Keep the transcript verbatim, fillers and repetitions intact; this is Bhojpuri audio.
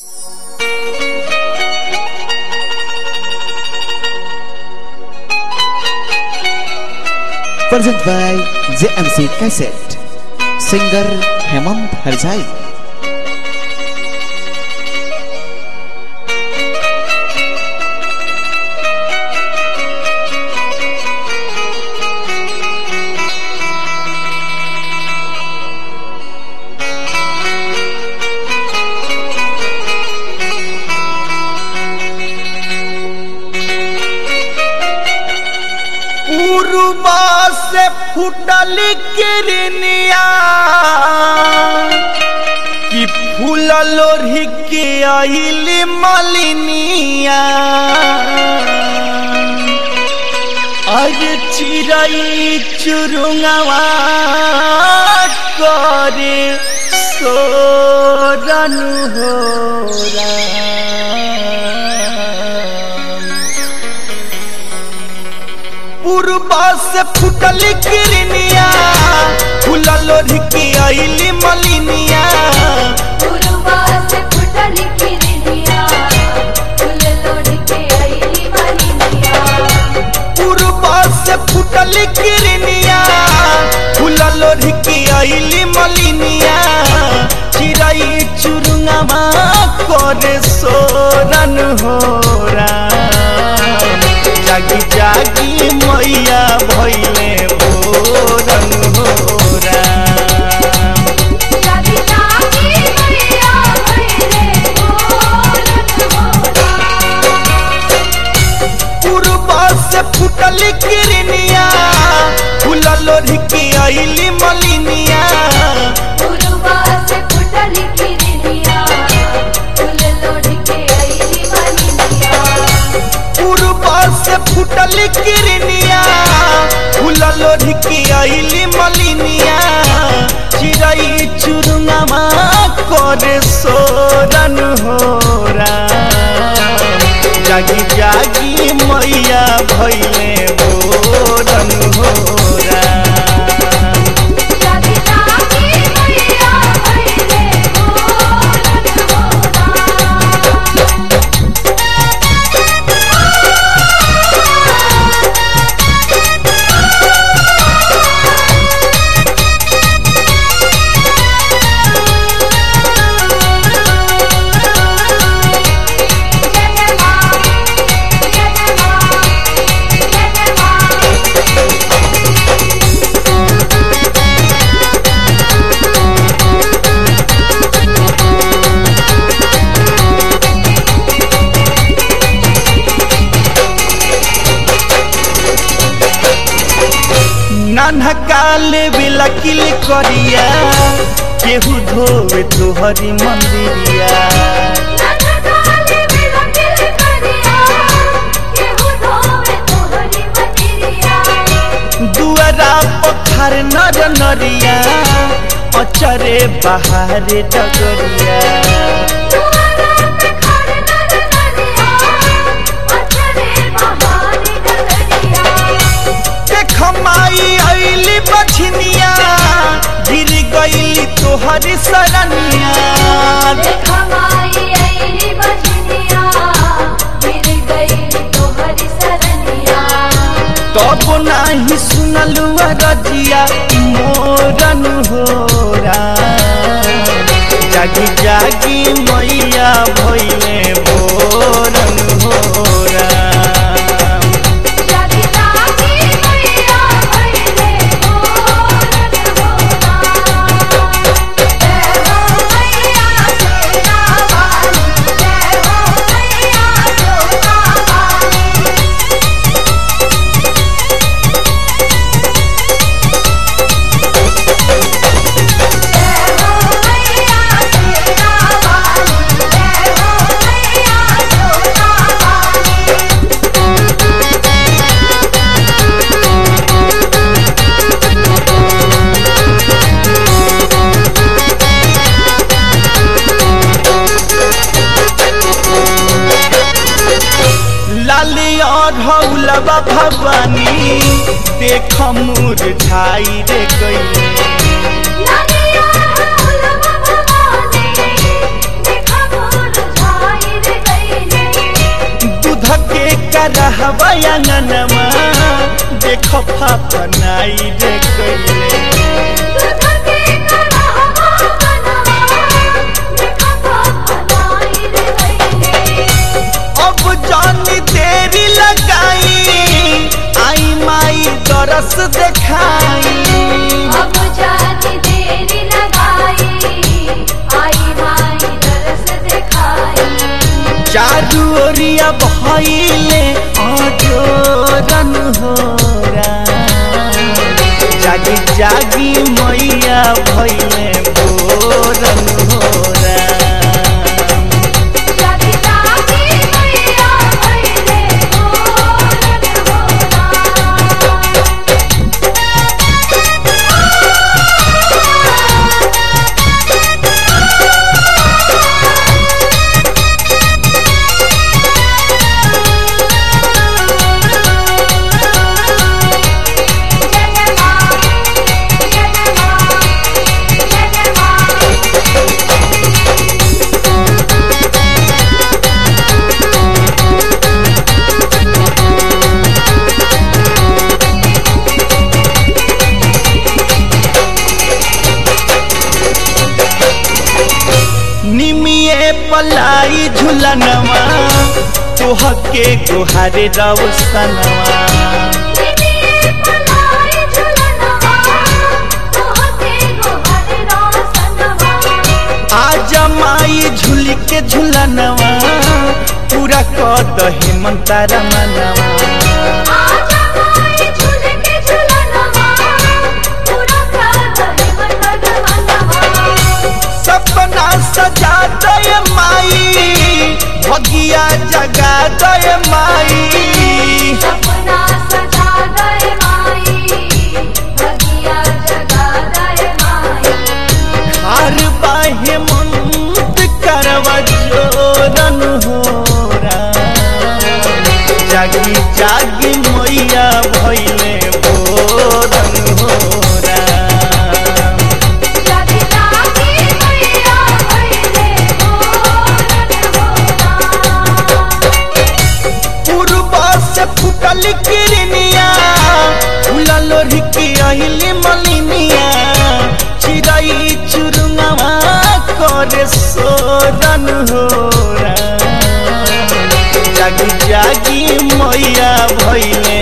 Presented by J M C Cassette, singer Hemant Harjai. से फूटल किरनिया कि फूल लोढ़ी के आइली मलिनिया आज चिड़ै चुरुंगवा करे सोरन होरा पूर्वा से फूटल किरनिया फूल लोढ़ी के आइली मलिनिया पूर्वा से फूटल किरनिया फूल लोढ़ी के आइली मलिनिया पूर्वा से फूटल किरनिया फूल लोढ़ी के आइली मलिनिया चिड़ै चुरुंगवा करे सोरन होरा जागी जागी मैया भइले बोरन होरा जागी जागी मैया भइले बोरन होरा पूर्वा से फूटल किरनिया फूल लोढ़ी के आइली मलिनिया पूर्वा से फूटल किरनिया फूल लोढ़ी के आइली मलिनिया पूर्वा से फूटल किरनिया फूल लोढ़ी के आइली मलिनिया चिड़ै चुरुंगवा करे सोरन होरा जागी जागी मैया भइले बोरन होरा जागी जागी मैया भइले बोरन नान्हा काले बिलकिल करिया केहू धोवे तोहरी मंदिरिया दुआरा पत्थर नर नरिया अचरे बहारे डगरिया खमाई आइली बछनिया गिर गईली तोहरी सरनिया खमाई आइली बछनिया गिर गईली तोहरी सरनिया तब नाही सुनलू रजिया मोरन होरा जागी जागी मैया भइले बोरन होरा जागी जागी मैया भइले बोरन होरा जय हो मैया शेरा वाली जय हो मैया जोता वाली जय हो मैया शेरा वाली जय हो मैया जोता वाली लाली और हौलबा भवानी देख मुरझाई रे गई लालिया हौलबा भवानी देखा मोर लिया रहबा अंगनमा देखो फपनाई रे कइले दूध के करहवा बनवा देखा फपनाई रे कइले अब जानी देरी लगाई आई माई दरस देखाई अब जानी देरी लगाई आई माई दरस दिखाई चारू ओरिया भइले अजोरन होरा जागी जागी मैया भइले बोरन होरा जागी जागी मैया भइले बोरन निमिये पलाई झुलनवा तोहके गुहारे रौसनवा पलाई झुलनवा तोहके गोहर रोशनवा आज माई झुली के झुलनवा पूरा क दही मंतारा मनवा आजा माई झूल के झुलनवा पूरा कर दे मन भगवानवा सपना सजा दे माई भगिया जगा दे माई सपना सजा दे माई भगिया जगा दे माई हर बाहे मंत करवा जोरन होरा जागी जागी मैया भइले बोरन होरा जागी जागी मैया भइले बोरन होरा पूर्व से फुटल किरनिया फूला लोरी की अहिली मलिनिया चिड़ई चुरुंगवा करे सोरन होरा जागी जागी मैया भइले